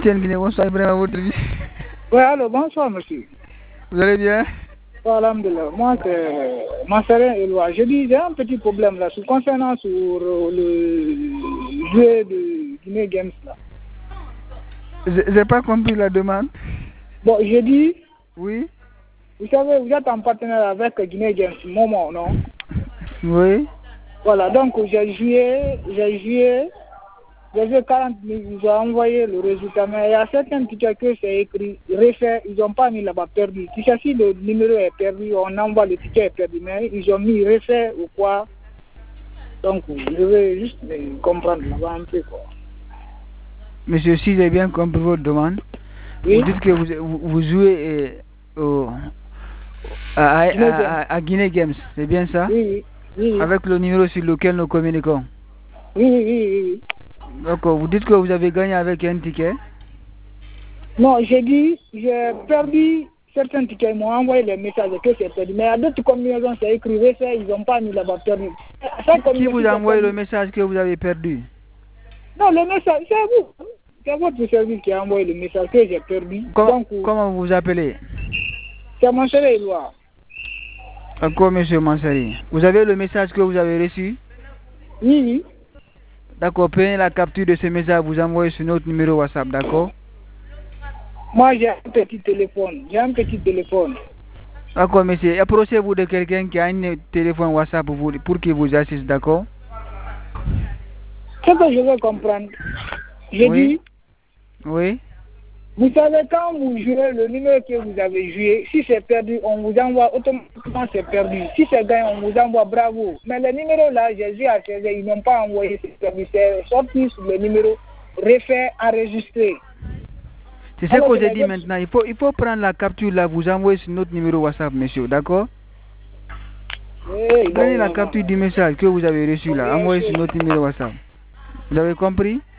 Etienne Guinée, bonsoir Ibrahim à votre vie. Oui, allô, bonsoir monsieur. Vous allez bien? Alhamdulillah. Moi, c'est Mansarin Eloi. Je dis, j'ai un petit problème là, concernant sur le jeu de Guinée Games là. J'ai pas compris la demande. Bon, je dis, Oui. vous savez, vous êtes en partenariat avec Guinée Games, Momo, non? Oui. Voilà, donc j'ai joué 40 000, ils ont envoyé le résultat, mais il y a certains tickets que c'est écrit, refait, ils n'ont pas mis là-bas perdu. Si le numéro est perdu, on envoie le ticket est perdu, mais ils ont mis refait ou quoi. Donc, je veux juste comprendre là-bas un peu quoi. Monsieur, si j'ai bien compris votre demande, Oui? vous dites que vous jouez à Guinée Games, c'est bien ça? Oui, oui. Avec le numéro sur lequel nous communiquons. Oui. D'accord, vous dites que vous avez gagné avec un ticket? Non, j'ai dit, j'ai perdu certains tickets, ils m'ont envoyé les messages que c'est perdu. Mais à d'autres combinaisons, c'est écrit refait, ils n'ont pas mis là-bas perdu. Qui vous a envoyé le message que vous avez perdu? Non, le message, c'est vous. C'est votre service qui a envoyé le message que j'ai perdu. Comment vous vous appelez? C'est Mansarin Eloi. D'accord, monsieur Mansari. Vous avez le message que vous avez reçu? Oui. D'accord, prenez la capture de ce message, vous envoyez sur notre numéro WhatsApp, d'accord? Moi, j'ai un petit téléphone. D'accord, monsieur. Approchez-vous de quelqu'un qui a un téléphone WhatsApp pour qu'il vous assiste, d'accord? Ce que je veux comprendre, Oui. Oui. Vous savez, quand vous jouez le numéro que vous avez joué, si c'est perdu, on vous envoie automatiquement c'est perdu. Si c'est gagné, on vous envoie bravo. Mais le numéro là, j'ai joué à 16 ils n'ont pas envoyé c'est perdu. C'est sorti sur le numéro refait enregistré. C'est ce que j'ai dit maintenant. Il faut prendre la capture là, vous envoyer sur notre numéro WhatsApp, monsieur, d'accord? Prenez la capture du message que vous avez reçu là, envoyez sur notre numéro WhatsApp. Vous avez compris?